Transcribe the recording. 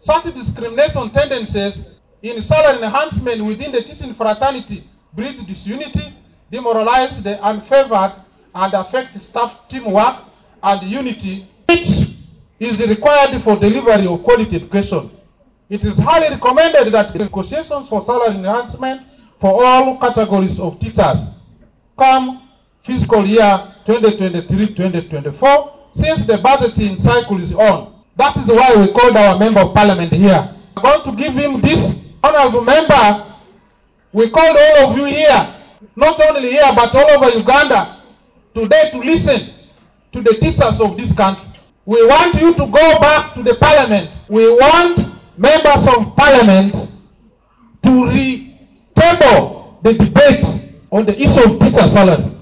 Such discrimination tendencies in salary enhancement within the teaching fraternity breeds disunity, demoralize the unfavored, and affect staff teamwork and unity, which is required for delivery of quality education. It is highly recommended that negotiations for salary enhancement for all categories of teachers come fiscal year 2023-2024, since the budgeting cycle is on. That is why we called our member of parliament here. We're going to give him this. Honorable member, we called all of you here, not only here but all over Uganda, today to listen to the teachers of this country. We want you to go back to the parliament. We want members of parliament to re-table the debate on the issue of teacher salary.